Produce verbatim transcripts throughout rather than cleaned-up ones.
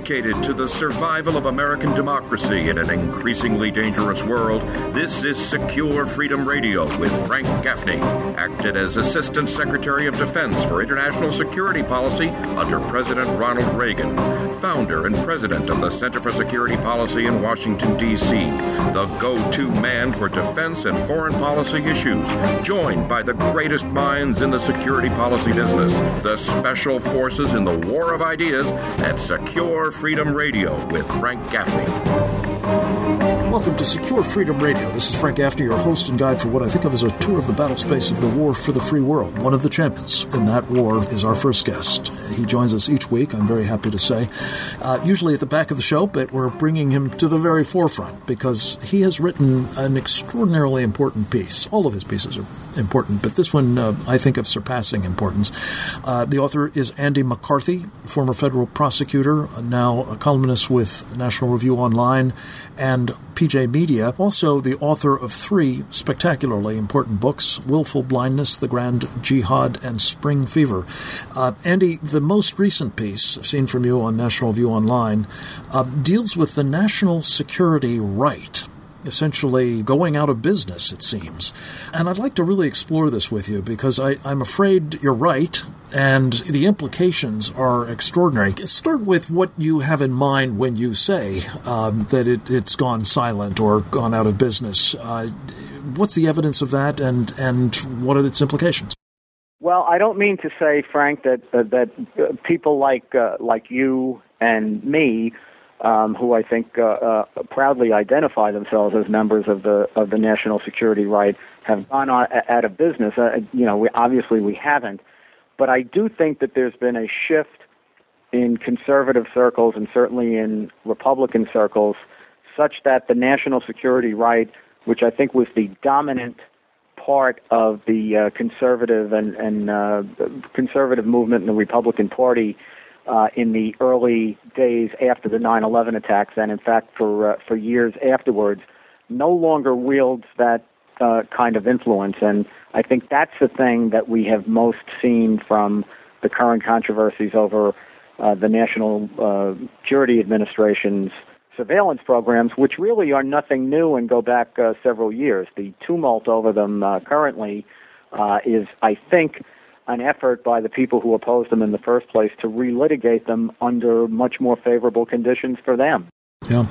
Dedicated to the survival of American democracy in an increasingly dangerous world, this is Secure Freedom Radio with Frank Gaffney, acted as Assistant Secretary of Defense for International Security Policy under President Ronald Reagan, founder and president of the Center for Security Policy in Washington, D C, the go-to man for defense and foreign policy issues, joined by the greatest minds in the security policy business, the special forces in the war of ideas, at Secure Freedom Radio with Frank Gaffney. Welcome to Secure Freedom Radio. This is Frank Gaffney, your host and guide for what I think of as a tour of the battle space of the war for the free world. One of the champions in that war is our first guest. He joins us each week, I'm very happy to say, uh, usually at the back of the show, but we're bringing him to the very forefront because he has written an extraordinarily important piece. All of his pieces are important, but this one uh, I think of surpassing importance. Uh, the author is Andy McCarthy, former federal prosecutor, now a columnist with National Review Online and P J Media, also the author of three spectacularly important books, Willful Blindness, The Grand Jihad, and Spring Fever. Uh, Andy, the most recent piece I've seen from you on National Review Online uh, deals with the national security right, essentially going out of business, it seems. And I'd like to really explore this with you because I, I'm afraid you're right, and the implications are extraordinary. Start with what you have in mind when you say um, that it, it's gone silent or gone out of business. Uh, what's the evidence of that, and, and what are its implications? Well, I don't mean to say, Frank, that uh, that uh, people like uh, like you and me, Um, who I think uh, uh, proudly identify themselves as members of the of the national security right, have gone on, out of business. Uh, you know, we, obviously we haven't, but I do think that there's been a shift in conservative circles and certainly in Republican circles, such that the national security right, which I think was the dominant part of the uh, conservative and, and uh, conservative movement in the Republican Party, Uh, in the early days after the nine eleven attacks, and in fact for uh, for years afterwards, no longer wields that uh, kind of influence. And I think that's the thing that we have most seen from the current controversies over uh, the National uh, Security Administration's surveillance programs, which really are nothing new and go back uh, several years. The tumult over them uh, currently uh, is, I think, an effort by the people who opposed them in the first place to relitigate them under much more favorable conditions for them. Yeah.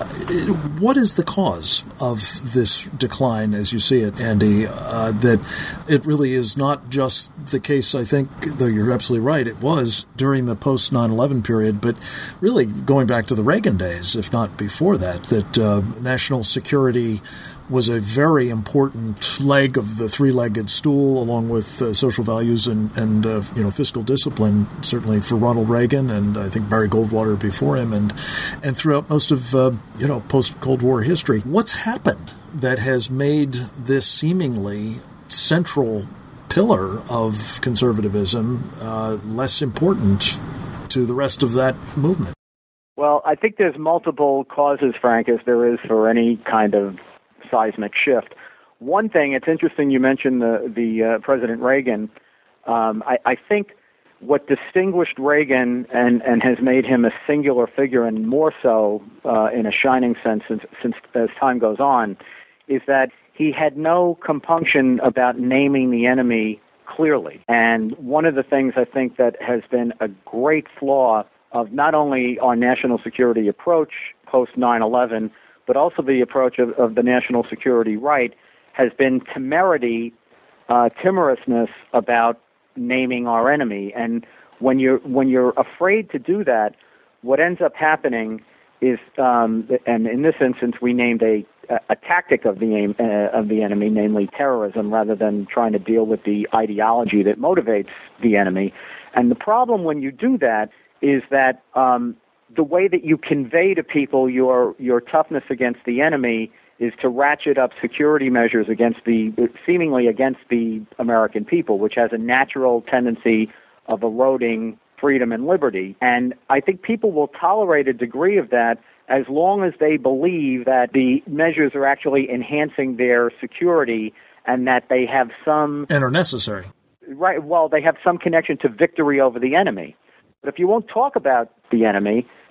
What is the cause of this decline, as you see it, Andy, uh, that it really is not just the case, I think, though you're absolutely right, it was during the post nine eleven period, but really going back to the Reagan days, if not before that, that uh, national security was a very important leg of the three-legged stool, along with uh, social values and, and uh, you know, fiscal discipline, certainly for Ronald Reagan and I think Barry Goldwater before him, and and throughout most of uh, you know post-Cold War history. What's happened that has made this seemingly central pillar of conservatism uh, less important to the rest of that movement? Well, I think there's multiple causes, Frank, as there is for any kind of seismic shift. One thing, it's interesting you mentioned the, the uh, President Reagan. Um, I, I think what distinguished Reagan and, and has made him a singular figure, and more so uh, in a shining sense since, since as time goes on, is that he had no compunction about naming the enemy clearly. And one of the things I think that has been a great flaw of not only our national security approach post nine eleven, but also the approach of, of the national security right, has been temerity, uh, timorousness about naming our enemy. And when you're when you're afraid to do that, what ends up happening is, um, and in this instance, we named a a tactic of the aim, uh, of the enemy, namely terrorism, rather than trying to deal with the ideology that motivates the enemy. And the problem when you do that is that um, the way that you convey to people your your toughness against the enemy is to ratchet up security measures against the seemingly against the American people, which has a natural tendency of eroding freedom and liberty. And I think people will tolerate a degree of that as long as they believe that the measures are actually enhancing their security and that they have some... And are necessary. Right. Well, they have some connection to victory over the enemy. But if you won't talk about the enemy,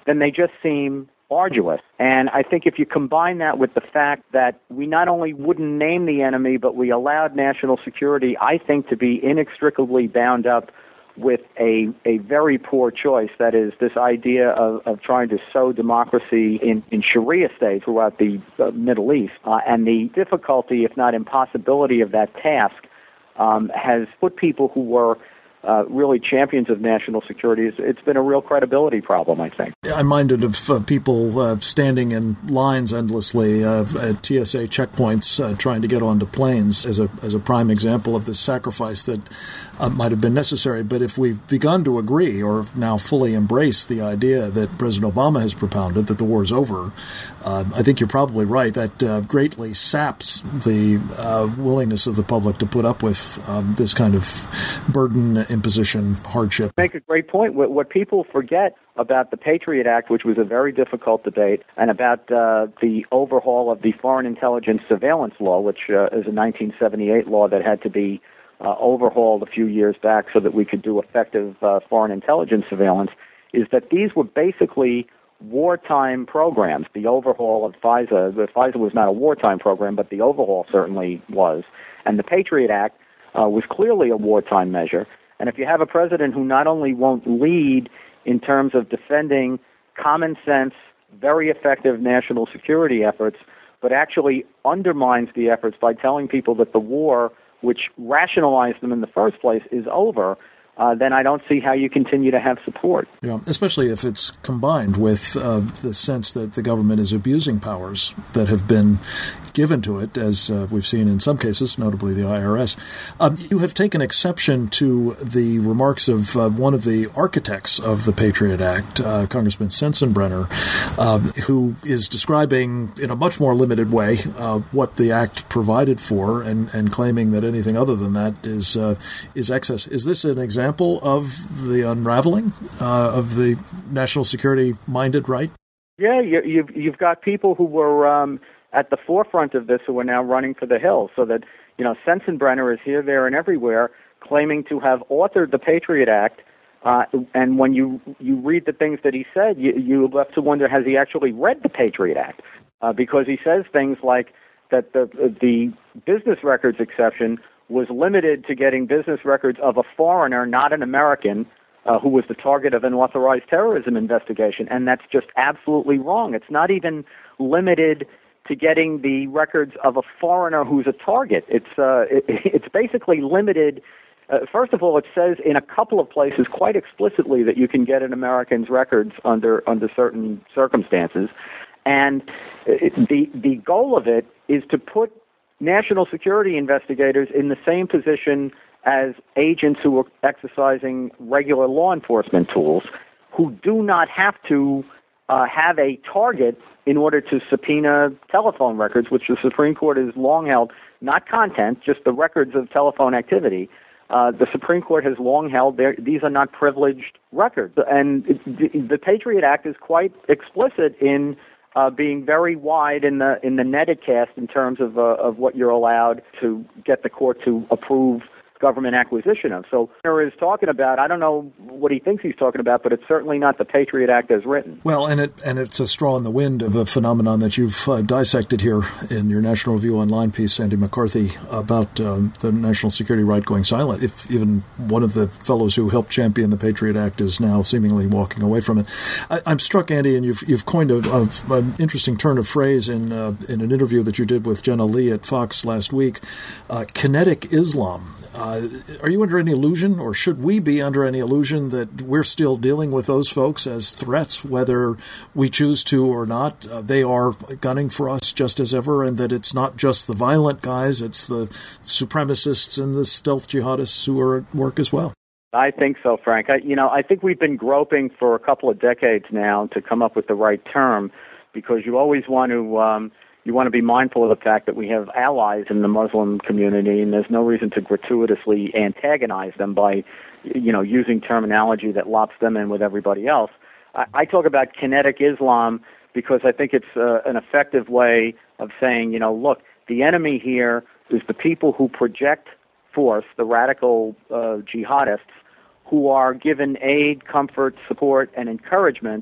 then they just seem arduous. And I think if you combine that with the fact that we not only wouldn't name the enemy, but we allowed national security, I think, to be inextricably bound up with a a very poor choice, that is this idea of, of trying to sow democracy in, in Sharia states throughout the uh, Middle East, uh, and the difficulty, if not impossibility, of that task um, has put people who were Uh, really champions of national security. It's, it's been a real credibility problem, I think. I'm minded of uh, people uh, standing in lines endlessly uh, at T S A checkpoints uh, trying to get onto planes as a as a prime example of the sacrifice that uh, might have been necessary. But if we've begun to agree or now fully embrace the idea that President Obama has propounded, that the war is over, uh, I think you're probably right. That uh, greatly saps the uh, willingness of the public to put up with um, this kind of burden, imposition, hardship. Make a great point. What, what people forget about the Patriot Act, which was a very difficult debate, and about uh, the overhaul of the Foreign Intelligence Surveillance Law, which uh, is a nineteen seventy-eight law that had to be uh, overhauled a few years back so that we could do effective uh, foreign intelligence surveillance, is that these were basically wartime programs. The overhaul of FISA, the FISA was not a wartime program, but the overhaul certainly was. And the Patriot Act uh, was clearly a wartime measure. And if you have a president who not only won't lead in terms of defending common sense, very effective national security efforts, but actually undermines the efforts by telling people that the war, which rationalized them in the first place, is over, Uh, then I don't see how you continue to have support. Yeah, especially if it's combined with uh, the sense that the government is abusing powers that have been given to it, as uh, we've seen in some cases, notably the I R S. Um, you have taken exception to the remarks of uh, one of the architects of the Patriot Act, uh, Congressman Sensenbrenner, um, who is describing in a much more limited way uh, what the act provided for, and, and claiming that anything other than that is uh, is excess. Is this an example of the unraveling uh, of the national security-minded right? Yeah, you, you've you've got people who were um, at the forefront of this who are now running for the hills. So that, you know, Sensenbrenner is here, there, and everywhere, claiming to have authored the Patriot Act. Uh, and when you you read the things that he said, you you left to wonder, has he actually read the Patriot Act? Uh, because he says things like that the the business records exception was limited to getting business records of a foreigner, not an American, uh, who was the target of an authorized terrorism investigation. And that's just absolutely wrong. It's not even limited to getting the records of a foreigner who's a target. It's uh, it, it's basically limited. Uh, first of all, it says in a couple of places quite explicitly that you can get an American's records under under certain circumstances. And it, the the goal of it is to put national security investigators in the same position as agents who are exercising regular law enforcement tools, who do not have to uh, have a target in order to subpoena telephone records, which the Supreme Court has long held, not content, just the records of telephone activity. Uh, the Supreme Court has long held these are not privileged records. And it, the, the Patriot Act is quite explicit in Uh, being very wide in the in the netted cast in terms of uh, of what you're allowed to get the court to approve government acquisition of. So Hunter is talking about, I don't know what he thinks he's talking about, but it's certainly not the Patriot Act as written. Well, and it and it's a straw in the wind of a phenomenon that you've uh, dissected here in your National Review Online piece, Andy McCarthy, about um, the national security right going silent. If even one of the fellows who helped champion the Patriot Act is now seemingly walking away from it. I, I'm struck, Andy, and you've you've coined a, a, an interesting turn of phrase in uh, in an interview that you did with Jenna Lee at Fox last week, uh, kinetic Islam. Uh, are you under any illusion, or should we be under any illusion, that we're still dealing with those folks as threats, whether we choose to or not? Uh, they are gunning for us just as ever, and that it's not just the violent guys, it's the supremacists and the stealth jihadists who are at work as well? I think so, Frank. I, you know, I think we've been groping for a couple of decades now to come up with the right term, because you always want to um, you want to be mindful of the fact that we have allies in the Muslim community, and there's no reason to gratuitously antagonize them by, you know, using terminology that lops them in with everybody else. I, I talk about kinetic Islam because I think it's uh, an effective way of saying, you know, look, the enemy here is the people who project force, the radical uh, jihadists, who are given aid, comfort, support, and encouragement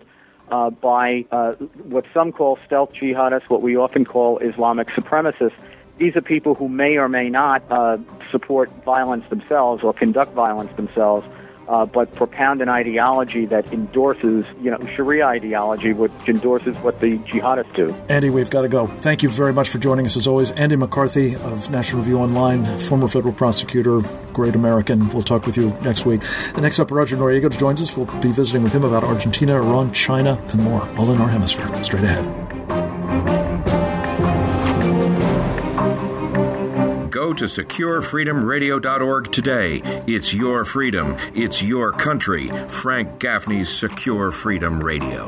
uh, by uh, what some call stealth jihadists, what we often call Islamic supremacists. These are people who may or may not uh, support violence themselves or conduct violence themselves, uh, but propound an ideology that endorses, you know, Sharia ideology, which endorses what the jihadists do. Andy, we've got to go. Thank you very much for joining us as always. Andy McCarthy of National Review Online, former federal prosecutor, great American. We'll talk with you next week. And next up, Roger Noriega joins us. We'll be visiting with him about Argentina, Iran, China, and more, all in our hemisphere. Straight ahead. Go to secure freedom radio dot org today. It's your freedom. It's your country. Frank Gaffney's Secure Freedom Radio.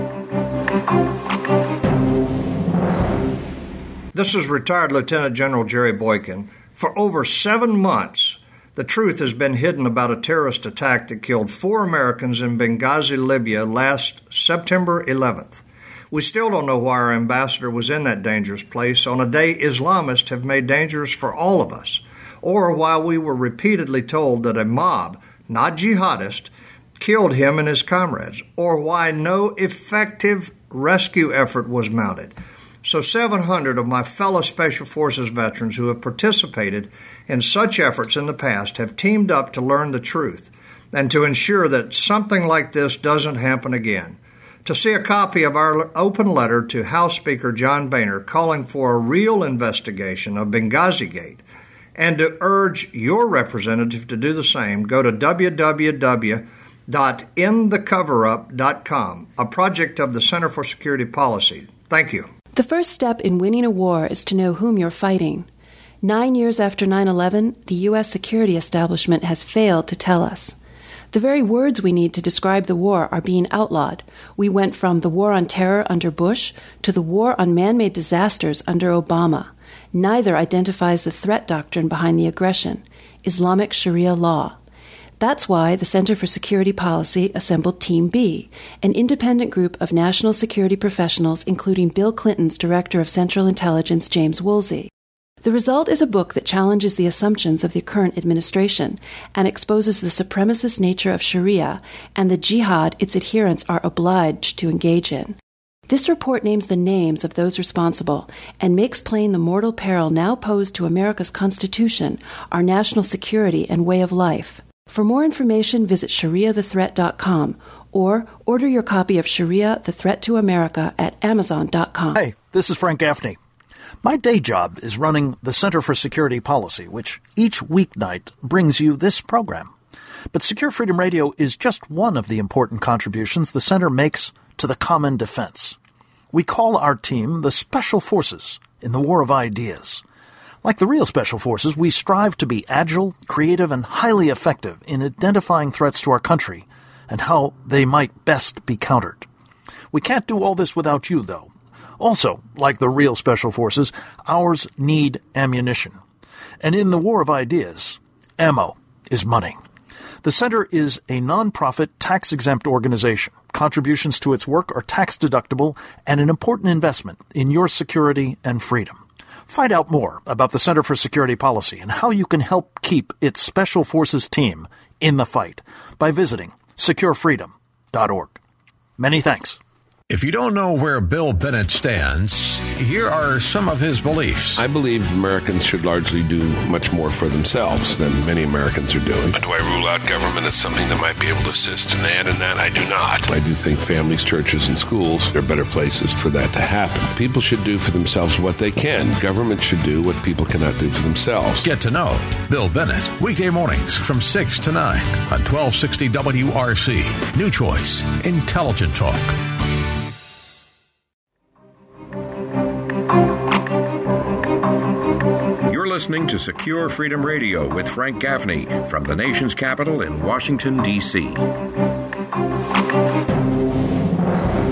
This is retired Lieutenant General Jerry Boykin. For over seven months, the truth has been hidden about a terrorist attack that killed four Americans in Benghazi, Libya last September eleventh. We still don't know why our ambassador was in that dangerous place on a day Islamists have made dangerous for all of us, or why we were repeatedly told that a mob, not jihadist, killed him and his comrades, or why no effective rescue effort was mounted. So seven hundred of my fellow Special Forces veterans who have participated in such efforts in the past have teamed up to learn the truth and to ensure that something like this doesn't happen again. To see a copy of our open letter to House Speaker John Boehner calling for a real investigation of Benghazi Gate and to urge your representative to do the same, go to w w w dot end the cover up dot com, a project of the Center for Security Policy. Thank you. The first step in winning a war is to know whom you're fighting. Nine years after nine eleven, the U S security establishment has failed to tell us. The very words we need to describe the war are being outlawed. We went from the war on terror under Bush to the war on man-made disasters under Obama. Neither identifies the threat doctrine behind the aggression, Islamic Sharia law. That's why the Center for Security Policy assembled Team B, an independent group of national security professionals, including Bill Clinton's Director of Central Intelligence, James Woolsey. The result is a book that challenges the assumptions of the current administration and exposes the supremacist nature of Sharia and the jihad its adherents are obliged to engage in. This report names the names of those responsible and makes plain the mortal peril now posed to America's Constitution, our national security, and way of life. For more information, visit sharia the threat dot com or order your copy of Sharia, the Threat to America at amazon dot com. Hey, this is Frank Gaffney. My day job is running the Center for Security Policy, which each weeknight brings you this program. But Secure Freedom Radio is just one of the important contributions the Center makes to the common defense. We call our team the Special Forces in the War of Ideas. Like the real Special Forces, we strive to be agile, creative, and highly effective in identifying threats to our country and how they might best be countered. We can't do all this without you, though. Also, like the real Special Forces, ours need ammunition. And in the War of Ideas, ammo is money. The Center is a nonprofit, tax-exempt organization. Contributions to its work are tax-deductible and an important investment in your security and freedom. Find out more about the Center for Security Policy and how you can help keep its Special Forces team in the fight by visiting secure freedom dot org. Many thanks. If you don't know where Bill Bennett stands, here are some of his beliefs. I believe Americans should largely do much more for themselves than many Americans are doing. But do I rule out government as something that might be able to assist in that and that? I do not. I do think families, churches, and schools are better places for that to happen. People should do for themselves what they can. Government should do what people cannot do for themselves. Get to know Bill Bennett, weekday mornings from six to nine on twelve sixty W R C. New Choice, Intelligent Talk. Listening to Secure Freedom Radio with Frank Gaffney from the nation's capital in Washington, D C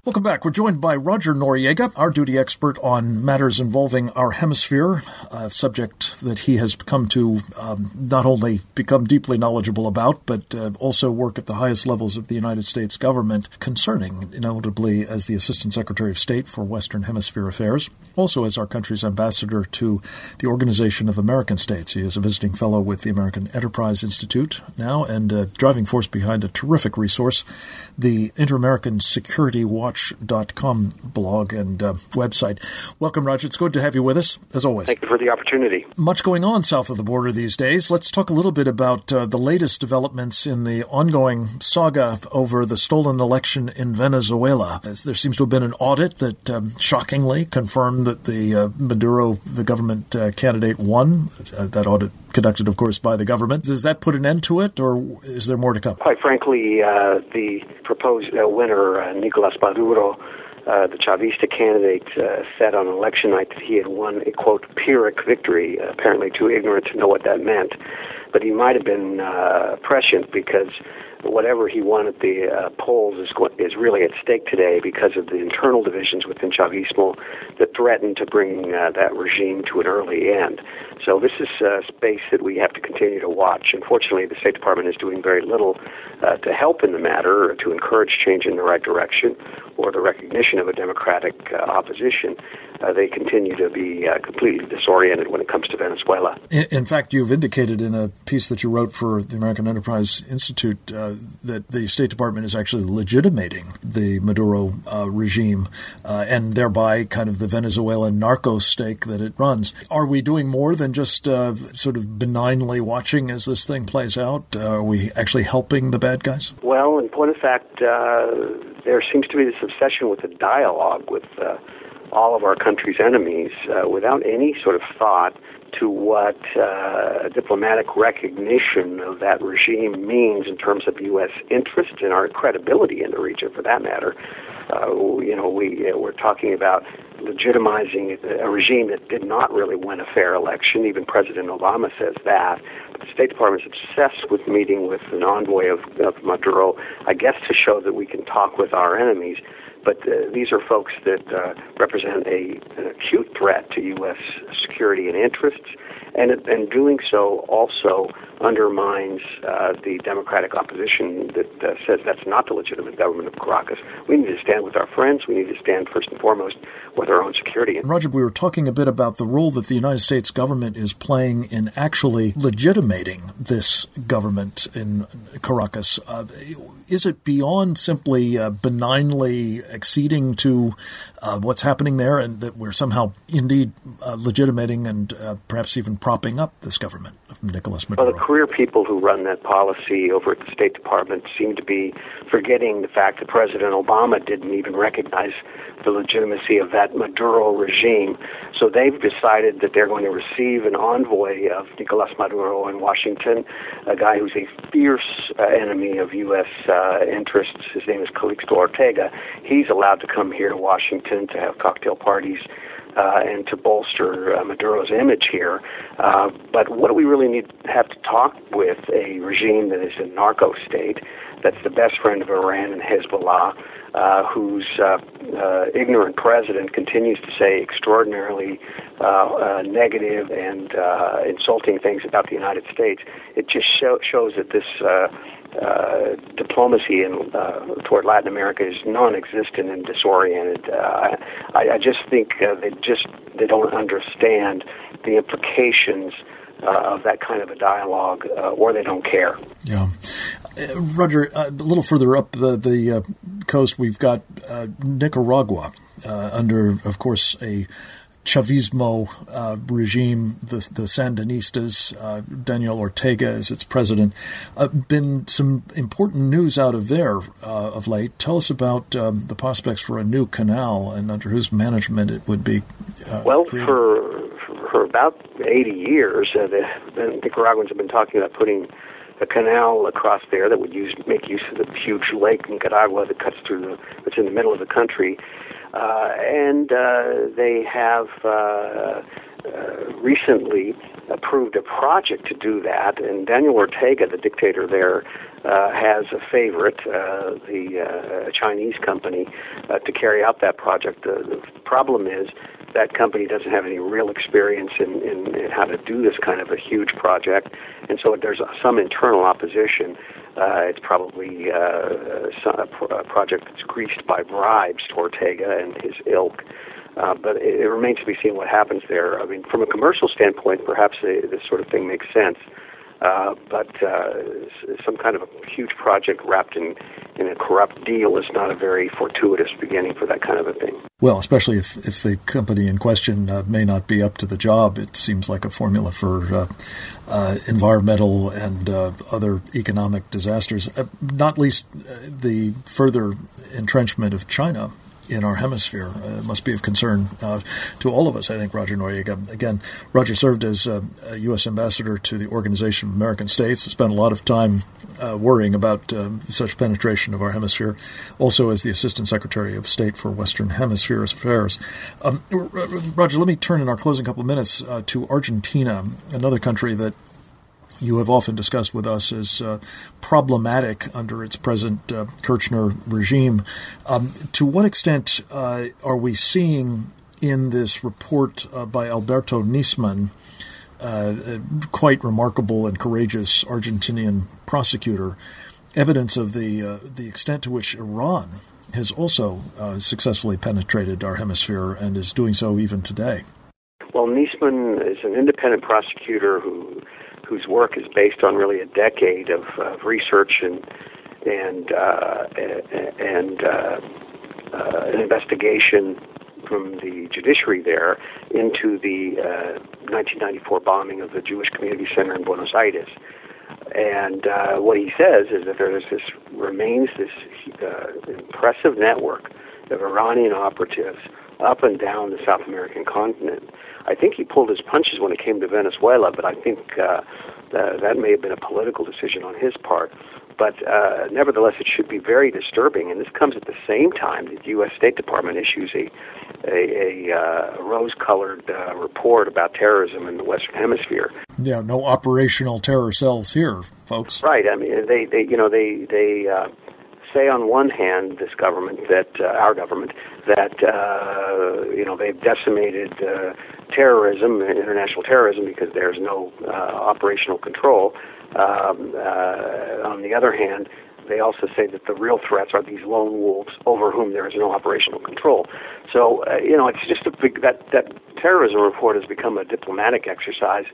Welcome back. We're joined by Roger Noriega, our duty expert on matters involving our hemisphere, a subject that he has come to um, not only become deeply knowledgeable about, but uh, also work at the highest levels of the United States government concerning, notably as the Assistant Secretary of State for Western Hemisphere Affairs, also as our country's ambassador to the Organization of American States. He is a visiting fellow with the American Enterprise Institute now and a driving force behind a terrific resource, the Inter-American Security Watch dot com blog and uh, website. Welcome, Roger. It's good to have you with us, as always. Thank you for the opportunity. Much going on south of the border these days. Let's talk a little bit about uh, the latest developments in the ongoing saga over the stolen election in Venezuela. As there seems to have been an audit that um, shockingly confirmed that the uh, Maduro, the government uh, candidate, won. Uh, that audit conducted, of course, by the government. Does that put an end to it, or is there more to come? Quite frankly, uh, the proposed uh, winner, uh, Nicolas Maduro, uh, the Chavista candidate, uh, said on election night that he had won a, quote, Pyrrhic victory, uh, apparently too ignorant to know what that meant. But he might have been uh, prescient, because whatever he won at the uh, polls is, is really at stake today because of the internal divisions within Chavismo that threaten to bring uh, that regime to an early end. So this is a space that we have to continue to watch. Unfortunately, the State Department is doing very little uh, to help in the matter or to encourage change in the right direction or the recognition of a democratic uh, opposition. Uh, they continue to be uh, completely disoriented when it comes to Venezuela. In, in fact, you've indicated in a piece that you wrote for the American Enterprise Institute uh, that the State Department is actually legitimating the Maduro uh, regime uh, and thereby kind of the Venezuelan narco stake that it runs. Are we doing more than just uh, sort of benignly watching as this thing plays out? Uh, are we actually helping the bad guys? Well, in point of fact, uh, there seems to be this obsession with a dialogue with uh, all of our country's enemies uh, without any sort of thought to what uh, diplomatic recognition of that regime means in terms of U S interest and our credibility in the region, for that matter. Uh, you know, we, uh, we're talking about legitimizing a regime that did not really win a fair election. Even President Obama says that. But the State Department is obsessed with meeting with an envoy of, of Maduro, I guess to show that we can talk with our enemies. But uh, these are folks that uh, represent a, an acute threat to U S security and interests, and, and doing so also undermines uh, the democratic opposition that uh, says that's not the legitimate government of Caracas. We need to stand with our friends. We need to stand first and foremost with our own security. Roger, we were talking a bit about the role that the United States government is playing in actually legitimating this government in Caracas. Uh, is it beyond simply uh, benignly acceding to uh, what's happening there, and that we're somehow indeed uh, legitimating and uh, perhaps even propping up this government of Nicolas Maduro? Well, the career people who run that policy over at the State Department seem to be forgetting the fact that President Obama didn't even recognize the legitimacy of that Maduro regime. So they've decided that they're going to receive an envoy of Nicolas Maduro in Washington, a guy who's a fierce uh, enemy of U S uh, interests. His name is Calixto Ortega. He's allowed to come here to Washington to have cocktail parties Uh, and to bolster uh, Maduro's image here. Uh, but what do we really need have to talk with a regime that is a narco state, that's the best friend of Iran and Hezbollah, uh, whose uh, uh, ignorant president continues to say extraordinarily uh, uh, negative and uh, insulting things about the United States? It just show, shows that this uh, Uh, diplomacy in, uh, toward Latin America is non-existent and disoriented. Uh, I, I just think uh, they just they don't understand the implications uh, of that kind of a dialogue, uh, or they don't care. Yeah, uh, Roger. Uh, a little further up the, the uh, coast, we've got uh, Nicaragua uh, under, of course, a Chavismo uh, regime, the, the Sandinistas, uh, Daniel Ortega is its president. Uh, been some important news out of there uh, of late. Tell us about um, the prospects for a new canal and under whose management it would be uh, Well, created. for for about eighty years, uh, the, the Nicaraguans have been talking about putting a canal across there that would use make use of the huge lake Nicaragua that cuts through the, that's in the middle of the country. Uh, and uh, they have uh, uh, recently approved a project to do that, and Daniel Ortega, the dictator there, uh, has a favorite, uh, the uh, Chinese company, uh, to carry out that project. The, the problem is that company doesn't have any real experience in, in, in how to do this kind of a huge project, and so there's some internal opposition. Uh, it's probably uh, a project that's greased by bribes to Ortega and his ilk. Uh, but it, it remains to be seen what happens there. I mean, from a commercial standpoint, perhaps uh, this sort of thing makes sense. Uh, but uh, some kind of a huge project wrapped in, in a corrupt deal is not a very fortuitous beginning for that kind of a thing. Well, especially if, if the company in question uh, may not be up to the job, it seems like a formula for uh, uh, environmental and uh, other economic disasters, uh, not least uh, the further entrenchment of China in our hemisphere. Uh, it must be of concern uh, to all of us, I think, Roger Noriega. Again, Roger served as uh, a U S ambassador to the Organization of American States, spent a lot of time uh, worrying about uh, such penetration of our hemisphere, also as the Assistant Secretary of State for Western Hemisphere Affairs. Um, Roger, let me turn in our closing couple of minutes uh, to Argentina, another country that you have often discussed with us as uh, problematic under its present uh, Kirchner regime. Um, to what extent uh, are we seeing in this report uh, by Alberto Nisman, uh, a quite remarkable and courageous Argentinian prosecutor, evidence of the uh, the extent to which Iran has also uh, successfully penetrated our hemisphere and is doing so even today? Well, Nisman is an independent prosecutor who whose work is based on really a decade of, of research and and uh, and uh, uh, an investigation from the judiciary there into the uh, nineteen ninety-four bombing of the Jewish Community Center in Buenos Aires. And uh, what he says is that there is this remains this uh, impressive network of Iranian operatives up and down the South American continent. I think he pulled his punches when it came to Venezuela, but I think uh, uh, that may have been a political decision on his part. But uh, nevertheless, it should be very disturbing, and this comes at the same time that the U S State Department issues a a, a uh, rose-colored uh, report about terrorism in the Western Hemisphere. Yeah, no operational terror cells here, folks. Right. I mean, they, they you know, they they uh, say on one hand, this government that uh, our government that uh, you know they've decimated uh, terrorism, international terrorism, because there's no uh, operational control. Um, uh, on the other hand, they also say that the real threats are these lone wolves over whom there is no operational control. So, uh, you know, it's just a big, that, that terrorism report has become a diplomatic exercise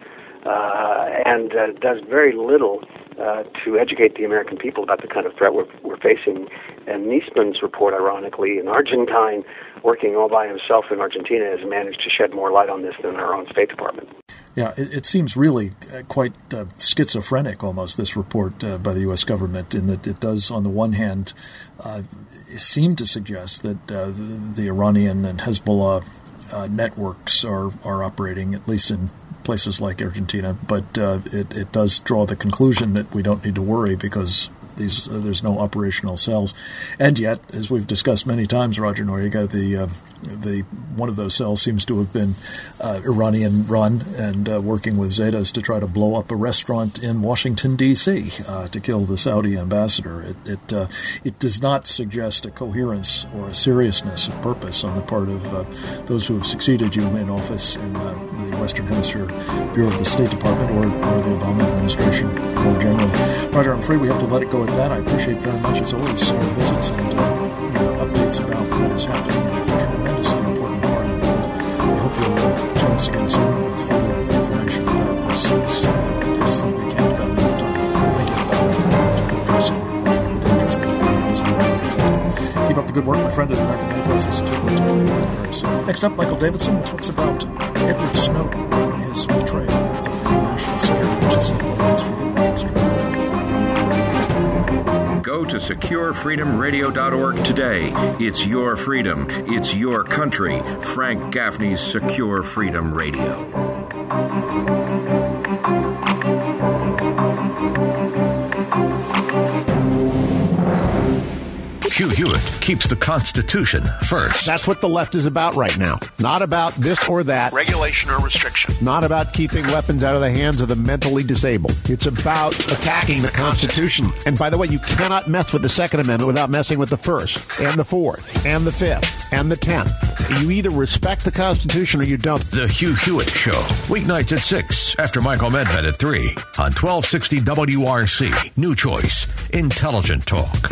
uh, and uh, does very little uh, to educate the American people about the kind of threat we're, we're facing. And Nisman's report, ironically, an Argentine working all by himself in Argentina, has managed to shed more light on this than our own State Department. Yeah, it, it seems really uh, quite uh, schizophrenic almost, this report uh, by the U S government, in that it does, on the one hand, uh, seem to suggest that uh, the, the Iranian and Hezbollah uh, networks are, are operating, at least in places like Argentina, but uh, it, it does draw the conclusion that we don't need to worry because These, uh, there's no operational cells. And yet, as we've discussed many times, Roger Noriega, the uh, the one of those cells seems to have been uh, Iranian-run and uh, working with Zetas to try to blow up a restaurant in Washington, D C uh, to kill the Saudi ambassador. It it, uh, it does not suggest a coherence or a seriousness of purpose on the part of uh, those who have succeeded you in office in uh, the Western Hemisphere Bureau of the State Department or, or the Obama administration more generally. Roger, I'm afraid we have to let it go at that. I appreciate very much, as always, your visits and uh, your updates about what is happening in a tremendously important part of the world. I hope you'll uh, join us again soon with further information about this. It's, uh, I just think we can't about enough time thinking about it and addressing the dangers that is going. Keep up the good work, my friend at the American Enterprise Institute. We'll talk about it very soon. Next up, Michael Davidson talks about Edward Snowden and his betrayal of the National Security Agency and what it means for the industry. Go to secure freedom radio dot org today. It's your freedom. It's your country. Frank Gaffney's Secure Freedom Radio. Hugh Hewitt. Hewitt keeps the Constitution first. That's what the left is about right now. Not about this or that. Regulation or restriction. Not about keeping weapons out of the hands of the mentally disabled. It's about attacking the Constitution. And by the way, you cannot mess with the Second Amendment without messing with the First, and the Fourth, and the Fifth, and the Tenth. You either respect the Constitution or you don't. The Hugh Hewitt Show, weeknights at six, after Michael Medved at three, on twelve sixty W R C. New Choice, Intelligent Talk.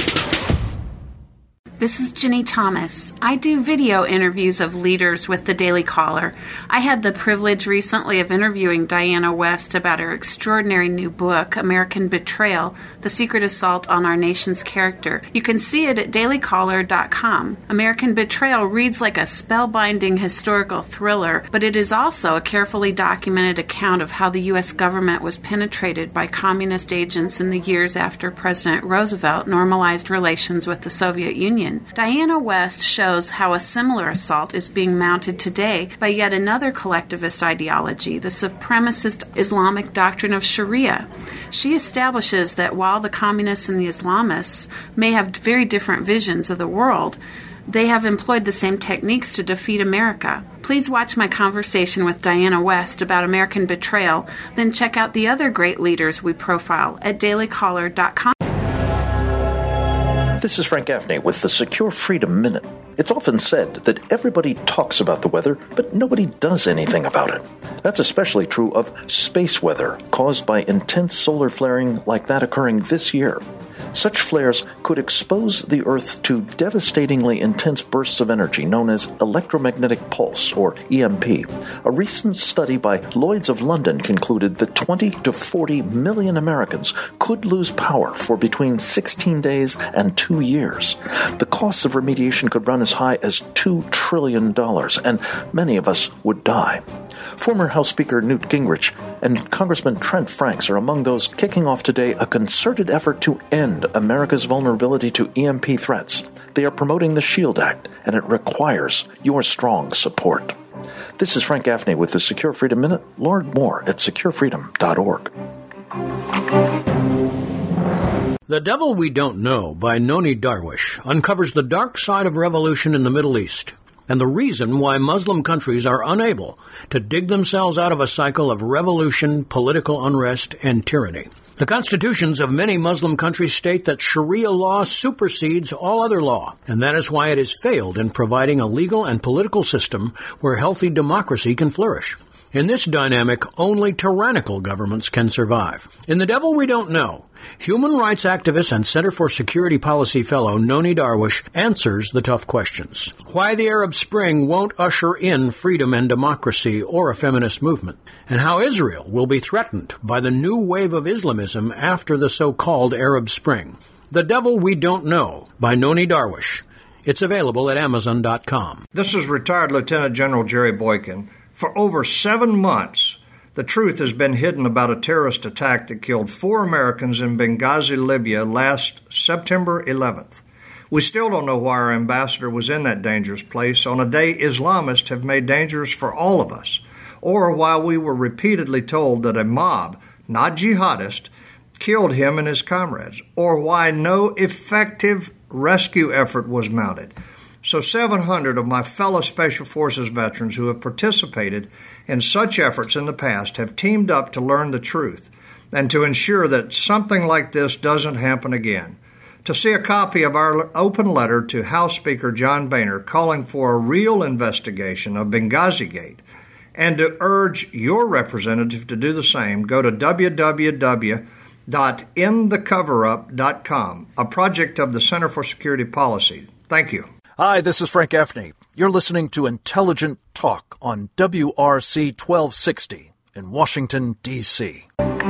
This is Ginny Thomas. I do video interviews of leaders with the Daily Caller. I had the privilege recently of interviewing Diana West about her extraordinary new book, American Betrayal, The Secret Assault on Our Nation's Character. You can see it at daily caller dot com. American Betrayal reads like a spellbinding historical thriller, but it is also a carefully documented account of how the U S government was penetrated by communist agents in the years after President Roosevelt normalized relations with the Soviet Union. Diana West shows how a similar assault is being mounted today by yet another collectivist ideology, the supremacist Islamic doctrine of Sharia. She establishes that while the communists and the Islamists may have very different visions of the world, they have employed the same techniques to defeat America. Please watch my conversation with Diana West about American Betrayal, then check out the other great leaders we profile at daily caller dot com. This is Frank Gaffney with the Secure Freedom Minute. It's often said that everybody talks about the weather, but nobody does anything about it. That's especially true of space weather caused by intense solar flaring like that occurring this year. Such flares could expose the Earth to devastatingly intense bursts of energy known as electromagnetic pulse, or E M P. A recent study by Lloyd's of London concluded that twenty to forty million Americans could lose power for between sixteen days and two years. The costs of remediation could run as high as two trillion dollars, and many of us would die. Former House Speaker Newt Gingrich and Congressman Trent Franks are among those kicking off today a concerted effort to end America's vulnerability to E M P threats. They are promoting the SHIELD Act, and it requires your strong support. This is Frank Gaffney with the Secure Freedom Minute. Learn more at secure freedom dot org. The Devil We Don't Know by Noni Darwish uncovers the dark side of revolution in the Middle East and the reason why Muslim countries are unable to dig themselves out of a cycle of revolution, political unrest, and tyranny. The constitutions of many Muslim countries state that Sharia law supersedes all other law, and that is why it has failed in providing a legal and political system where healthy democracy can flourish. In this dynamic, only tyrannical governments can survive. In The Devil We Don't Know, human rights activist and Center for Security Policy fellow Noni Darwish answers the tough questions. Why the Arab Spring won't usher in freedom and democracy or a feminist movement, and how Israel will be threatened by the new wave of Islamism after the so-called Arab Spring. The Devil We Don't Know by Noni Darwish. It's available at amazon dot com. This is retired Lieutenant General Jerry Boykin. For over seven months, the truth has been hidden about a terrorist attack that killed four Americans in Benghazi, Libya last September eleventh. We still don't know why our ambassador was in that dangerous place on a day Islamists have made dangerous for all of us, or why we were repeatedly told that a mob, not jihadist, killed him and his comrades, or why no effective rescue effort was mounted. So seven hundred of my fellow Special Forces veterans who have participated in such efforts in the past have teamed up to learn the truth and to ensure that something like this doesn't happen again. To see a copy of our open letter to House Speaker John Boehner calling for a real investigation of Benghazi Gate and to urge your representative to do the same, go to w w w dot end the cover up dot com, a project of the Center for Security Policy. Thank you. Hi, this is Frank Gaffney. You're listening to Intelligent Talk on W R C twelve sixty in Washington, D C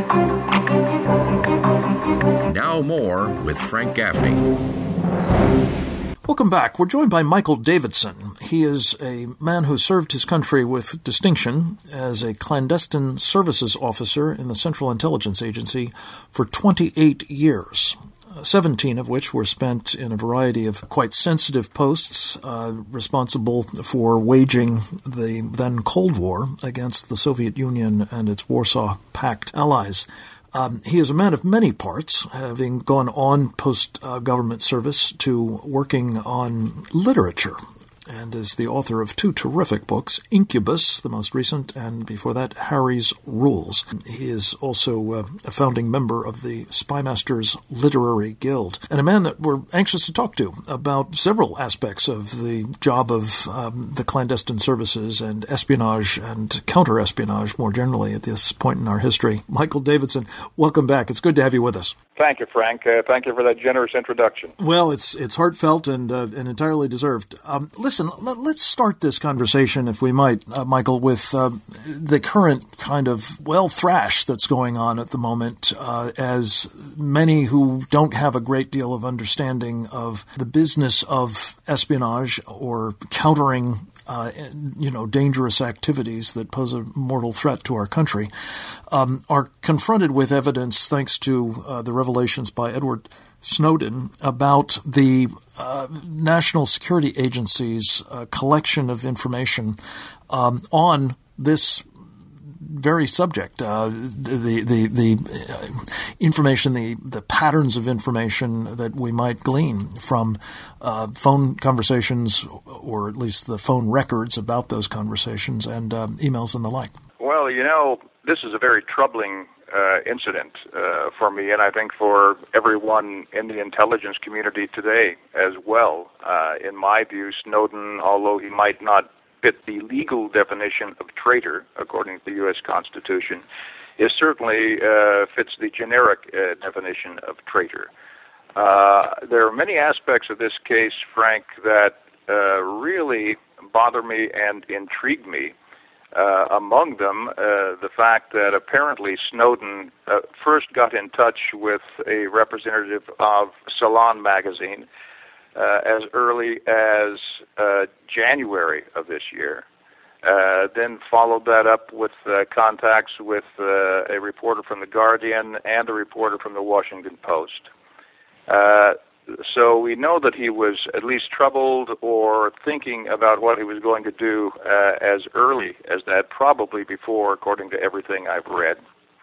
Now more with Frank Gaffney. Welcome back. We're joined by Michael Davidson. He is a man who served his country with distinction as a clandestine services officer in the Central Intelligence Agency for twenty-eight years. seventeen of which were spent in a variety of quite sensitive posts, uh, responsible for waging the then Cold War against the Soviet Union and its Warsaw Pact allies. Um, he is a man of many parts, having gone on post-government uh, service to working on literature, and is the author of two terrific books, Incubus, the most recent, and before that, Harry's Rules. He is also uh, a founding member of the Spymasters Literary Guild, and a man that we're anxious to talk to about several aspects of the job of um, the clandestine services and espionage and counter-espionage more generally at this point in our history. Michael Davidson, welcome back. It's good to have you with us. Thank you, Frank. Uh, thank you for that generous introduction. Well, it's it's heartfelt and uh, and entirely deserved. Um, listen, let, let's start this conversation, if we might, uh, Michael, with uh, the current kind of, well, thrash that's going on at the moment, uh, as many who don't have a great deal of understanding of the business of espionage or countering Uh, you know, dangerous activities that pose a mortal threat to our country, um, are confronted with evidence, thanks to uh, the revelations by Edward Snowden, about the uh, National Security Agency's uh, collection of information um, on this very subject, uh, the the the uh, information, the the patterns of information that we might glean from uh, phone conversations, or at least the phone records about those conversations, and uh, emails and the like. Well, you know, this is a very troubling uh, incident uh, for me, and I think for everyone in the intelligence community today as well. Uh, in my view, Snowden, although he might not fit the legal definition of traitor, according to the U S Constitution, is certainly uh, fits the generic uh, definition of traitor. Uh, there are many aspects of this case, Frank, that uh, really bother me and intrigue me. Uh, among them, uh, the fact that apparently Snowden uh, first got in touch with a representative of Salon magazine Uh, as early as uh, January of this year, uh, then followed that up with uh, contacts with uh, a reporter from The Guardian and a reporter from The Washington Post. Uh, so we know that he was at least troubled or thinking about what he was going to do uh, as early as that, probably before, according to everything I've read.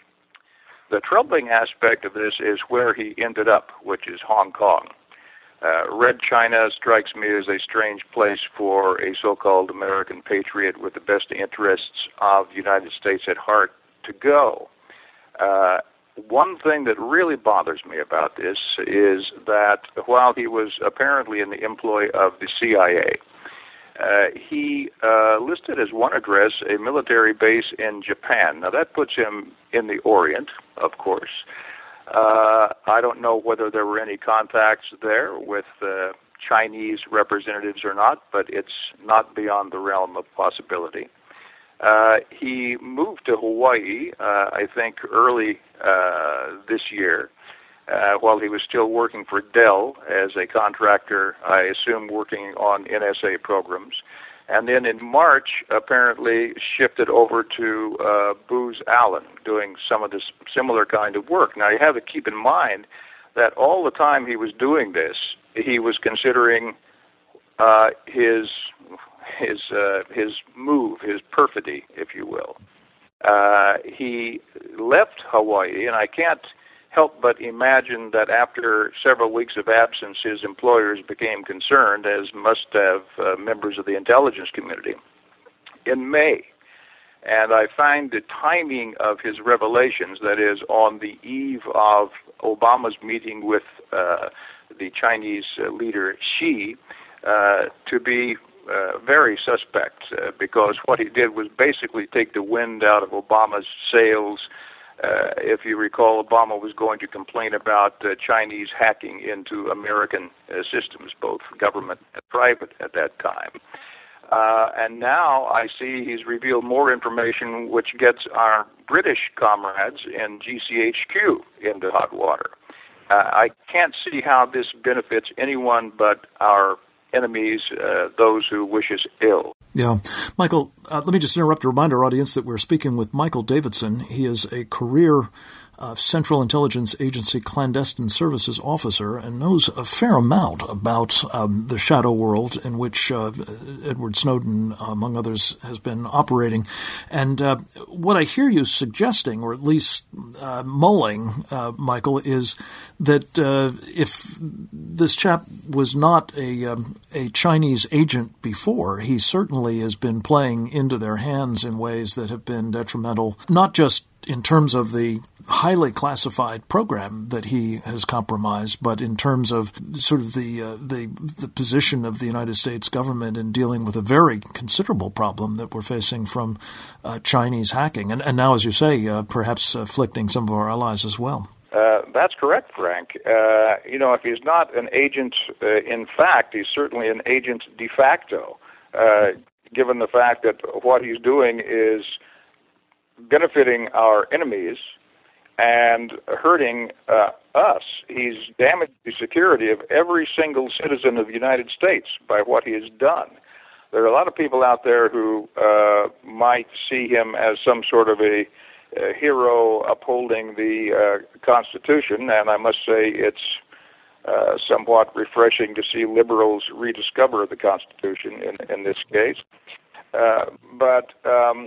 The troubling aspect of this is where he ended up, which is Hong Kong. Uh, Red China strikes me as a strange place for a so-called American patriot with the best interests of the United States at heart to go. Uh, one thing that really bothers me about this is that while he was apparently in the employ of the C I A, uh, he uh, listed as one address a military base in Japan. Now, that puts him in the Orient, of course. Uh, I don't know whether there were any contacts there with uh, Chinese representatives or not, but it's not beyond the realm of possibility. Uh, he moved to Hawaii, uh, I think, early uh, this year, uh, while he was still working for Dell as a contractor, I assume working on N S A programs. And then in March, apparently shifted over to uh, Booz Allen, doing some of this similar kind of work. Now, you have to keep in mind that all the time he was doing this, he was considering uh, his his uh, his move, his perfidy, if you will. Uh, he left Hawaii, and I can't help but imagine that after several weeks of absence, his employers became concerned, as must have uh, members of the intelligence community, in May. And I find the timing of his revelations, that is, on the eve of Obama's meeting with uh, the Chinese uh, leader Xi, uh, to be uh, very suspect, uh, because what he did was basically take the wind out of Obama's sails. Uh, if you recall, Obama was going to complain about uh, Chinese hacking into American uh, systems, both government and private at that time. Uh, and now I see he's revealed more information which gets our British comrades in G C H Q into hot water. Uh, I can't see how this benefits anyone but our enemies, uh, those who wish us ill. Yeah. Michael, uh, let me just interrupt to remind our audience that we're speaking with Michael Davidson. He is a career uh, Central Intelligence Agency clandestine services officer and knows a fair amount about um, the shadow world in which uh, Edward Snowden, among others, has been operating. And uh, what I hear you suggesting, or at least uh, mulling, uh, Michael, is that uh, if this chap was not a um, a Chinese agent before, he certainly has been playing into their hands in ways that have been detrimental, not just in terms of the highly classified program that he has compromised, but in terms of sort of the uh, the the position of the United States government in dealing with a very considerable problem that we're facing from uh, Chinese hacking, and, and now, as you say, uh, perhaps afflicting some of our allies as well. Uh, that's correct, Frank. Uh, you know, if he's not an agent uh, in fact, he's certainly an agent de facto, uh, given the fact that what he's doing is benefiting our enemies and hurting uh, us. He's damaged the security of every single citizen of the United States by what he has done. There are a lot of people out there who uh, might see him as some sort of a A hero upholding the uh, Constitution, and I must say it's uh, somewhat refreshing to see liberals rediscover the Constitution in, in this case. Uh, but um,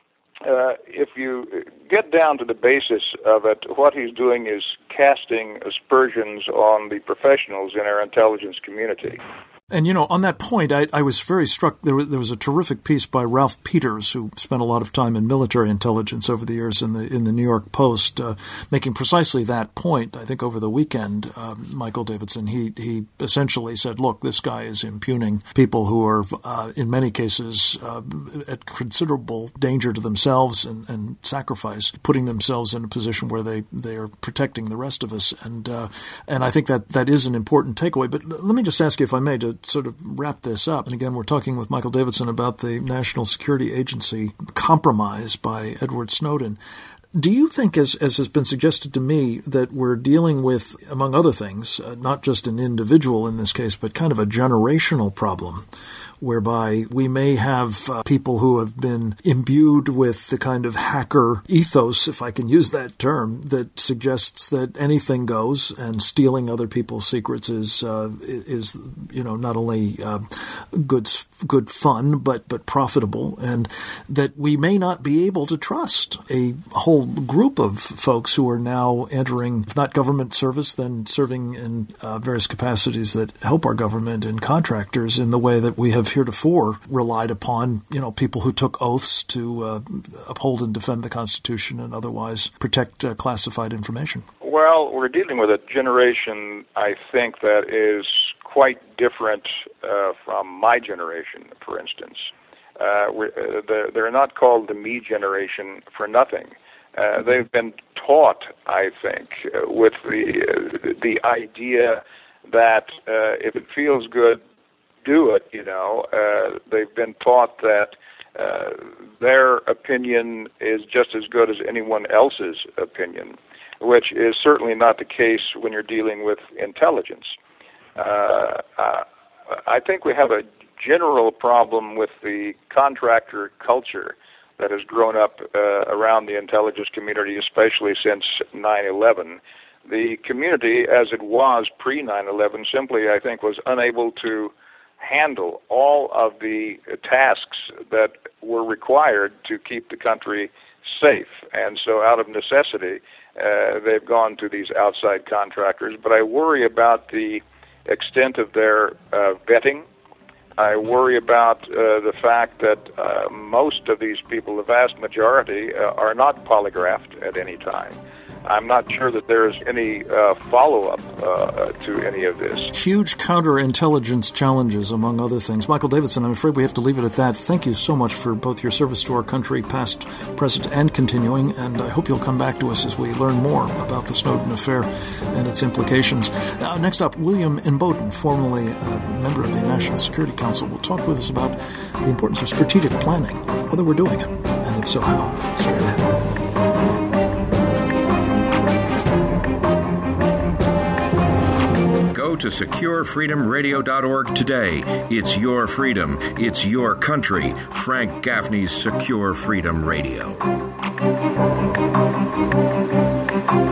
uh, if you get down to the basis of it, what he's doing is casting aspersions on the professionals in our intelligence community. And, you know, on that point, I, I was very struck. There was, there was a terrific piece by Ralph Peters, who spent a lot of time in military intelligence over the years in the in the New York Post, uh, making precisely that point. I think over the weekend, uh, Michael Davidson, he he essentially said, look, this guy is impugning people who are, uh, in many cases, uh, at considerable danger to themselves and, and sacrifice, putting themselves in a position where they, they are protecting the rest of us. And, uh, and I think that that is an important takeaway. But let me just ask you, if I may, to sort of wrap this up. And again, we're talking with Michael Davidson about the National Security Agency compromise by Edward Snowden. Do you think, as, as has been suggested to me, that we're dealing with, among other things, uh, not just an individual in this case, but kind of a generational problem, whereby we may have uh, people who have been imbued with the kind of hacker ethos, if I can use that term, that suggests that anything goes, and stealing other people's secrets is uh, is you know not only uh, good good fun but but profitable, and that we may not be able to trust a whole group of folks who are now entering, if not government service, then serving in uh, various capacities that help our government and contractors in the way that we have heretofore relied upon, you know, people who took oaths to uh, uphold and defend the Constitution and otherwise protect uh, classified information. Well, we're dealing with a generation, I think, that is quite different uh, from my generation, for instance. Uh, we're, uh, they're, they're not called the me generation for nothing. Uh, they've been taught, I think, uh, with the uh, the idea that uh, if it feels good, do it, you know. Uh, they've been taught that uh, their opinion is just as good as anyone else's opinion, which is certainly not the case when you're dealing with intelligence. Uh, uh, I think we have a general problem with the contractor culture that has grown up uh, around the intelligence community, especially since nine eleven. The community, as it was pre nine eleven, simply, I think, was unable to handle all of the tasks that were required to keep the country safe. And so out of necessity, uh, they've gone to these outside contractors. But I worry about the extent of their uh, vetting. I worry about uh, the fact that uh, most of these people, the vast majority, uh, are not polygraphed at any time. I'm not sure that there's any uh, follow-up uh, to any of this. Huge counterintelligence challenges, among other things. Michael Davidson, I'm afraid we have to leave it at that. Thank you so much for both your service to our country, past, present, and continuing, and I hope you'll come back to us as we learn more about the Snowden affair and its implications. Uh, next up, William Inboden, formerly a member of the National Security Council, will talk with us about the importance of strategic planning, whether we're doing it, and if so, how. Straight ahead. Go to secure freedom radio dot org today. It's your freedom. It's your country. Frank Gaffney's Secure Freedom Radio.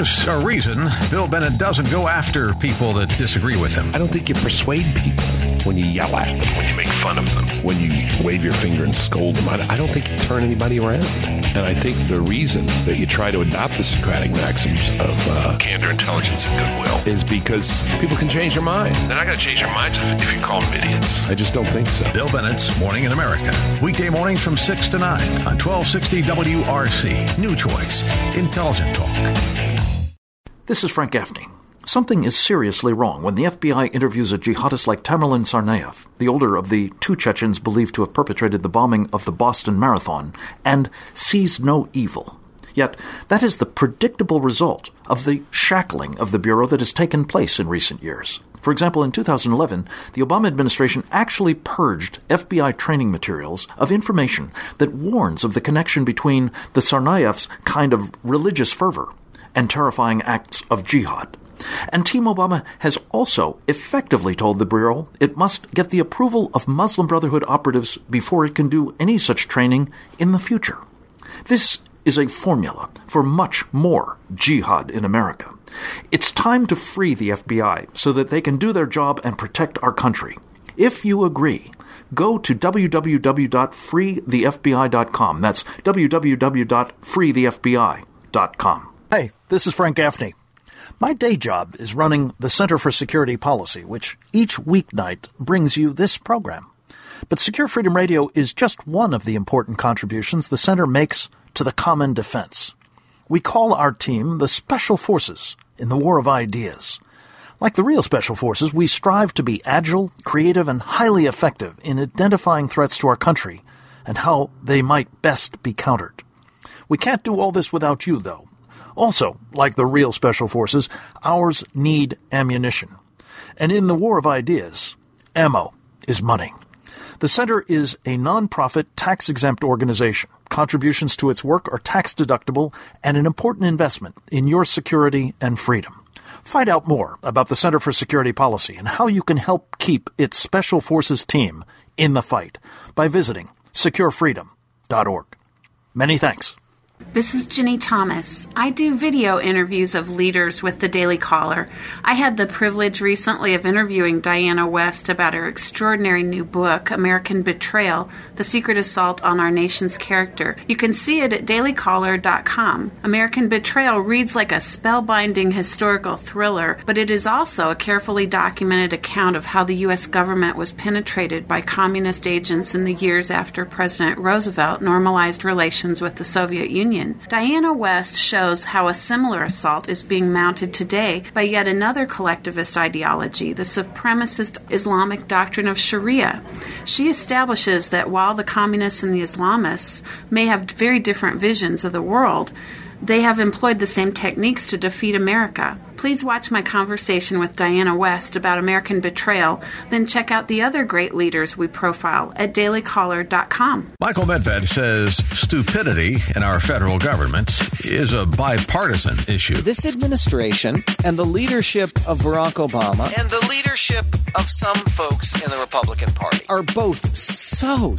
there's a reason Bill Bennett doesn't go after people that disagree with him. I don't think you persuade people when you yell at them, when you make fun of them, when you wave your finger and scold them. I I don't think you turn anybody around. And I think the reason that you try to adopt the Socratic maxims of uh, candor, intelligence, and goodwill is because people can change their minds. They're not going to change their minds if, if you call them idiots. I just don't think so. Bill Bennett's Morning in America. Weekday mornings from six to nine on twelve sixty W R C. New Choice. Intelligent Talk. This is Frank Gaffney. Something is seriously wrong when the F B I interviews a jihadist like Tamerlan Tsarnaev, the older of the two Chechens believed to have perpetrated the bombing of the Boston Marathon, and sees no evil. Yet, that is the predictable result of the shackling of the Bureau that has taken place in recent years. For example, in two thousand eleven, the Obama administration actually purged F B I training materials of information that warns of the connection between the Tsarnaev's kind of religious fervor and terrifying acts of jihad. And Team Obama has also effectively told the Bureau it must get the approval of Muslim Brotherhood operatives before it can do any such training in the future. This is a formula for much more jihad in America. It's time to free the F B I so that they can do their job and protect our country. If you agree, go to w w w dot free the f b i dot com. That's w w w dot free the f b i dot com. Hey, this is Frank Gaffney. My day job is running the Center for Security Policy, which each weeknight brings you this program. But Secure Freedom Radio is just one of the important contributions the Center makes to the common defense. We call our team the Special Forces in the War of Ideas. Like the real Special Forces, we strive to be agile, creative, and highly effective in identifying threats to our country and how they might best be countered. We can't do all this without you, though. Also, like the real Special Forces, ours need ammunition. And in the War of Ideas, ammo is money. The Center is a nonprofit, tax-exempt organization. Contributions to its work are tax-deductible and an important investment in your security and freedom. Find out more about the Center for Security Policy and how you can help keep its Special Forces team in the fight by visiting secure freedom dot org. Many thanks. This is Ginny Thomas. I do video interviews of leaders with the Daily Caller. I had the privilege recently of interviewing Diana West about her extraordinary new book, American Betrayal, The Secret Assault on Our Nation's Character. You can see it at daily caller dot com. American Betrayal reads like a spellbinding historical thriller, but it is also a carefully documented account of how the U S government was penetrated by communist agents in the years after President Roosevelt normalized relations with the Soviet Union. Diana West shows how a similar assault is being mounted today by yet another collectivist ideology, the supremacist Islamic doctrine of Sharia. She establishes that while the communists and the Islamists may have very different visions of the world, they have employed the same techniques to defeat America. Please watch my conversation with Diana West about American Betrayal, then check out the other great leaders we profile at daily caller dot com. Michael Medved says stupidity in our federal government is a bipartisan issue. This administration and the leadership of Barack Obama and the leadership of some folks in the Republican Party are both so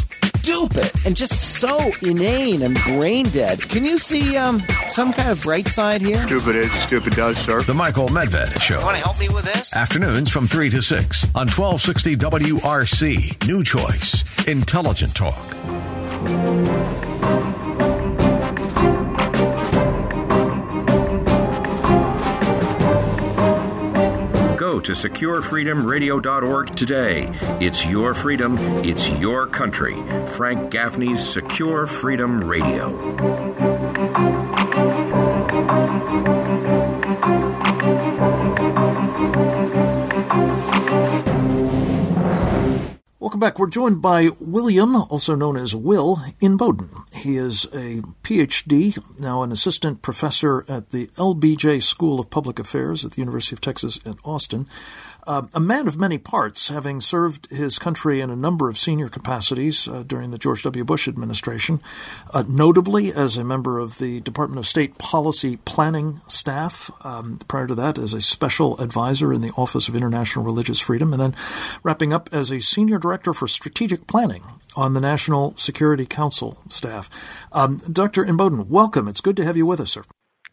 stupid and just so inane and brain dead. Can you see um, some kind of bright side here? Stupid is, stupid does, sir. The Michael Medved Show. You want to help me with this? Afternoons from three to six on twelve sixty W R C. New Choice. Intelligent Talk. Go to secure freedom radio dot org today. It's your freedom. It's your country. Frank Gaffney's Secure Freedom Radio. Welcome back. We're joined by William, also known as Will, in Bowdoin. He is a P H D, now an assistant professor at the L B J School of Public Affairs at the University of Texas at Austin. Uh, a man of many parts, having served his country in a number of senior capacities uh, during the George W. Bush administration, uh, notably as a member of the Department of State Policy Planning staff, um, prior to that as a special advisor in the Office of International Religious Freedom, and then wrapping up as a senior director for strategic planning on the National Security Council staff. Um, Doctor Inboden, welcome. It's good to have you with us, sir.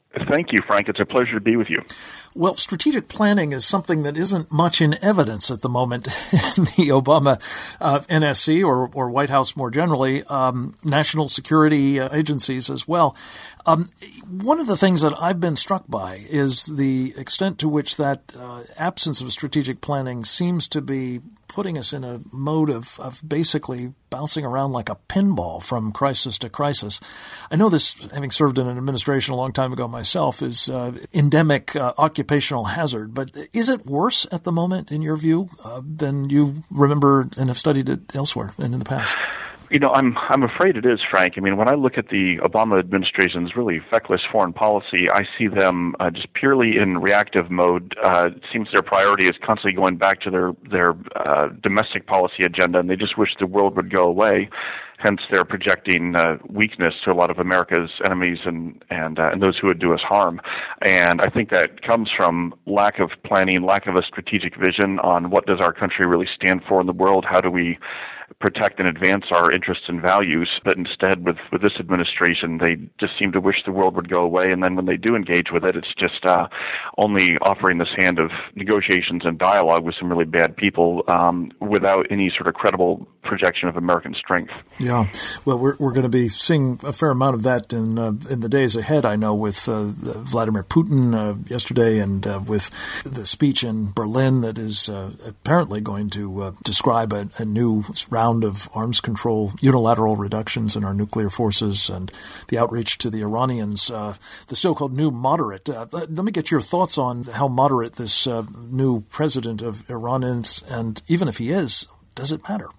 Thank you, Frank. It's a pleasure to be with you. Well, strategic planning is something that isn't much in evidence at the moment in the Obama uh, N S C or, or White House more generally, um, national security uh, agencies as well. Um, one of the things that I've been struck by is the extent to which that uh, absence of strategic planning seems to be putting us in a mode of, of basically bouncing around like a pinball from crisis to crisis. I know this, having served in an administration a long time ago myself, is uh, endemic uh, occupational hazard. But is it worse at the moment, in your view, uh, than you remember and have studied it elsewhere and in the past? You know, I'm I'm afraid it is, Frank. I mean, when I look at the Obama administration's really feckless foreign policy, I see them uh, just purely in reactive mode. Uh, it seems their priority is constantly going back to their their uh, domestic policy agenda, and they just wish the world would go away. Hence, they're projecting uh, weakness to a lot of America's enemies and and, uh, and those who would do us harm. And I think that comes from lack of planning, lack of a strategic vision on what does our country really stand for in the world. How do we protect and advance our interests and values? But instead, with, with this administration, they just seem to wish the world would go away. And then when they do engage with it, it's just uh, only offering this hand of negotiations and dialogue with some really bad people um, without any sort of credible projection of American strength. Yeah, well, we're we're going to be seeing a fair amount of that in uh, in the days ahead. I know with uh, Vladimir Putin uh, yesterday, and uh, with the speech in Berlin that is uh, apparently going to uh, describe a, a new round of arms control, unilateral reductions in our nuclear forces, and the outreach to the Iranians, uh, the so-called new moderate. Uh, let me get your thoughts on how moderate this uh, new president of Iran is, and even if he is, does it matter?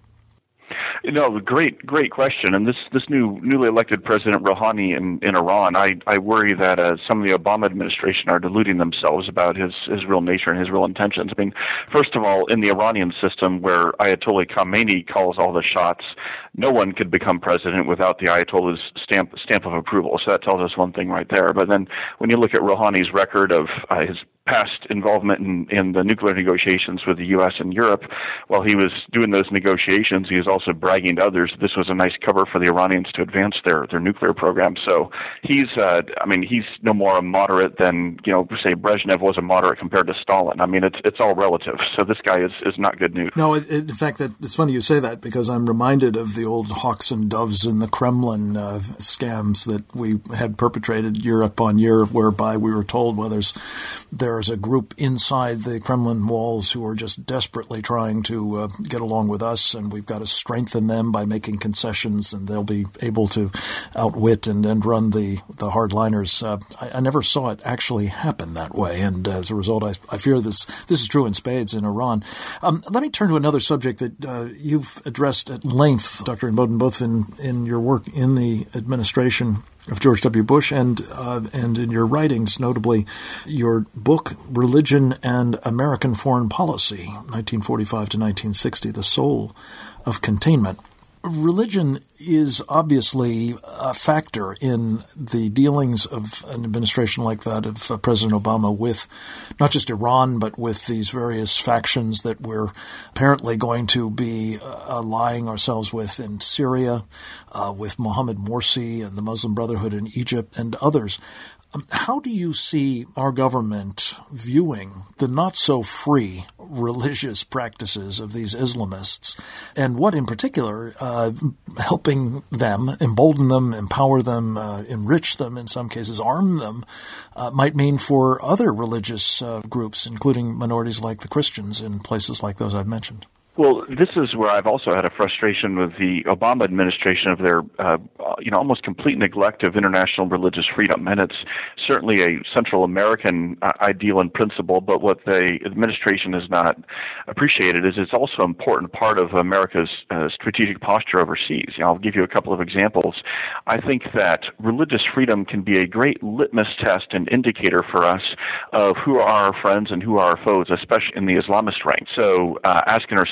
You know, great, great question. And this, this new newly elected President Rouhani in, in Iran, I, I worry that uh, some of the Obama administration are deluding themselves about his, his real nature and his real intentions. I mean, first of all, in the Iranian system where Ayatollah Khamenei calls all the shots, no one could become president without the Ayatollah's stamp stamp of approval. So that tells us one thing right there. But then when you look at Rouhani's record of uh, his past involvement in, in the nuclear negotiations with the U S and Europe, while he was doing those negotiations, he was also bragging to others that this was a nice cover for the Iranians to advance their, their nuclear program. So he's, uh, I mean, he's no more a moderate than, you know, say Brezhnev was a moderate compared to Stalin. I mean, it's it's all relative. So this guy is, is not good news. No, it, it, in fact, that, it's funny you say that, because I'm reminded of the old hawks and doves in the Kremlin uh, scams that we had perpetrated year upon year, whereby we were told, well, there's there's a group inside the Kremlin walls who are just desperately trying to uh, get along with us, and we've got to strengthen them by making concessions, and they'll be able to outwit and, and run the, the hardliners. Uh, I, I never saw it actually happen that way, and as a result, I, I fear this this is true in spades in Iran. Um, let me turn to another subject that uh, you've addressed at length, Doctor Inboden, both in, in your work in the administration of George W. Bush and uh, and in your writings, notably your book, Religion and American Foreign Policy, nineteen forty-five to nineteen sixty, The Soul of Containment. Religion is obviously a factor in the dealings of an administration like that of uh, President Obama with not just Iran, but with these various factions that we're apparently going to be uh, allying ourselves with in Syria, uh, with Mohammed Morsi and the Muslim Brotherhood in Egypt and others. Um, how do you see our government viewing the not-so-free religious practices of these Islamists, and what in particular uh, helping them, embolden them, empower them, uh, enrich them, in some cases arm them, uh, might mean for other religious uh, groups, including minorities like the Christians in places like those I've mentioned? Well, this is where I've also had a frustration with the Obama administration of their, uh, you know, almost complete neglect of international religious freedom. And it's certainly a Central American uh, ideal and principle, but what the administration has not appreciated is it's also an important part of America's uh, strategic posture overseas. You know, I'll give you a couple of examples. I think that religious freedom can be a great litmus test and indicator for us of who are our friends and who are our foes, especially in the Islamist ranks. So uh, asking ourselves,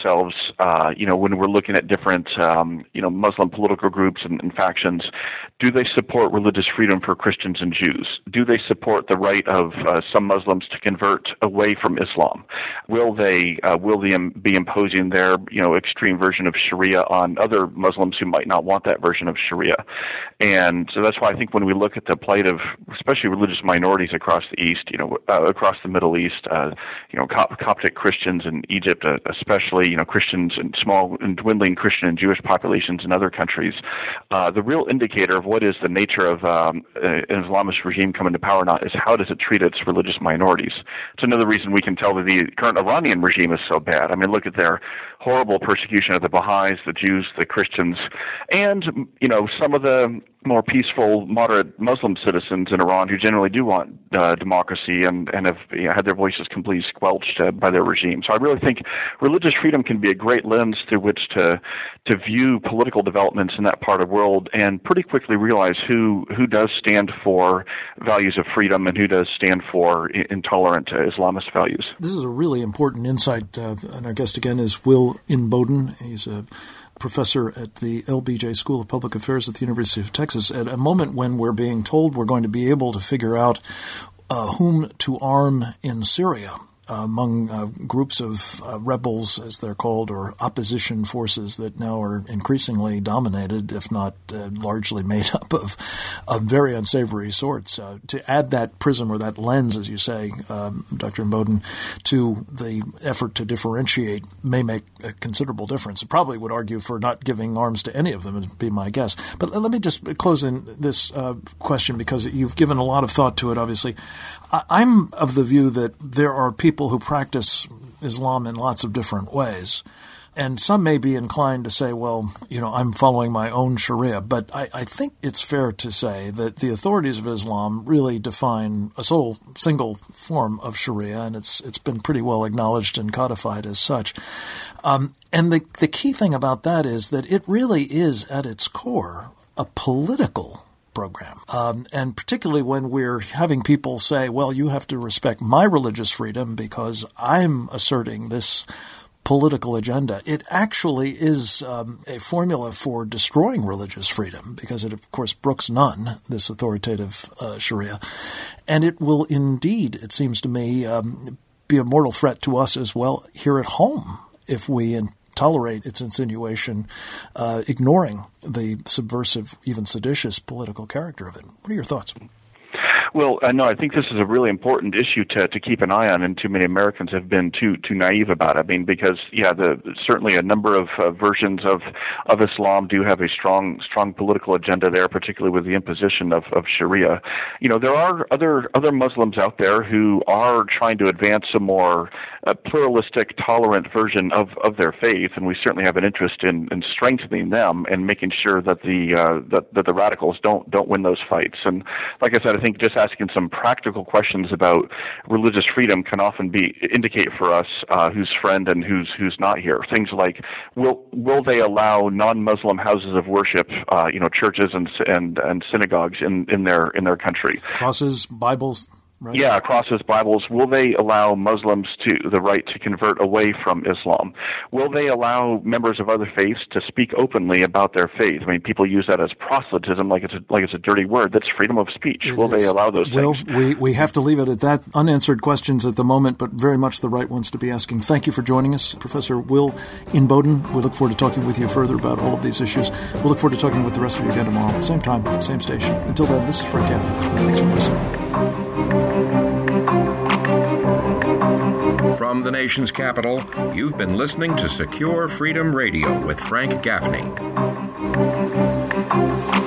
ourselves, uh, you know, when we're looking at different, um, you know, Muslim political groups and, and factions, do they support religious freedom for Christians and Jews? Do they support the right of uh, some Muslims to convert away from Islam? Will they uh, will they be imposing their, you know, extreme version of Sharia on other Muslims who might not want that version of Sharia? And so that's why I think when we look at the plight of especially religious minorities across the East, you know, uh, across the Middle East, uh, you know, Cop- Coptic Christians in Egypt, uh, especially, you know, Christians and small and dwindling Christian and Jewish populations in other countries, uh, the real indicator of what is the nature of um, an Islamist regime coming to power or not is how does it treat its religious minorities. It's another reason we can tell that the current Iranian regime is so bad. I mean, look at their horrible persecution of the Baha'is, the Jews, the Christians, and, you know, some of the more peaceful, moderate Muslim citizens in Iran who generally do want uh, democracy and, and have you know, had their voices completely squelched uh, by their regime. So I really think religious freedom can be a great lens through which to to view political developments in that part of the world and pretty quickly realize who, who does stand for values of freedom and who does stand for intolerant uh, Islamist values. This is a really important insight, uh, and our guest again is Will Inboden. He's a professor at the L B J School of Public Affairs at the University of Texas. At a moment when we're being told we're going to be able to figure out uh, whom to arm in Syria, uh, among uh, groups of uh, rebels, as they're called, or opposition forces that now are increasingly dominated, if not uh, largely made up of, of very unsavory sorts. Uh, to add that prism or that lens, as you say, um, Doctor Inboden, to the effort to differentiate may make a considerable difference. It probably would argue for not giving arms to any of them, would be my guess. But let me just close in this uh, question, because you've given a lot of thought to it, obviously. I- I'm of the view that there are people who practice Islam in lots of different ways. And some may be inclined to say, well, you know, I'm following my own Sharia. But I, I think it's fair to say that the authorities of Islam really define a sole single form of Sharia, and it's it's been pretty well acknowledged and codified as such. Um, and the, the key thing about that is that it really is, at its core, a political program. Um, and particularly when we're having people say, well, you have to respect my religious freedom because I'm asserting this political agenda. It actually is um, a formula for destroying religious freedom because it, of course, brooks none, this authoritative uh, Sharia. And it will indeed, it seems to me, um, be a mortal threat to us as well here at home if we in- tolerate its insinuation, uh, ignoring the subversive, even seditious political character of it. What are your thoughts? Well, uh, no, I think this is a really important issue to to keep an eye on, and too many Americans have been too too naive about it. I mean, because yeah, the certainly a number of uh, versions of of Islam do have a strong strong political agenda there, particularly with the imposition of, of Sharia. You know, there are other other Muslims out there who are trying to advance a more uh, pluralistic, tolerant version of, of their faith, and we certainly have an interest in, in strengthening them and making sure that the uh, that, that the radicals don't don't win those fights. And like I said, I think just asking some practical questions about religious freedom can often be indicate for us uh, who's friend and who's who's not here. Things like will will they allow non-Muslim houses of worship, uh, you know, churches and and and synagogues in, in their in their country? Crosses, Bibles. Right. Yeah, crosses, Bibles. Will they allow Muslims to the right to convert away from Islam? Will they allow members of other faiths to speak openly about their faith? I mean, people use that as proselytism, like it's a, like it's a dirty word. That's freedom of speech. It Will is. they allow those well, things? we we have to leave it at that. Unanswered questions at the moment, but very much the right ones to be asking. Thank you for joining us, Professor Will Inboden. We look forward to talking with you further about all of these issues. We'll look forward to talking with the rest of you again tomorrow, same time, same station. Until then, this is Frank Gaffney. Thanks for listening. From the nation's capital, you've been listening to Secure Freedom Radio with Frank Gaffney.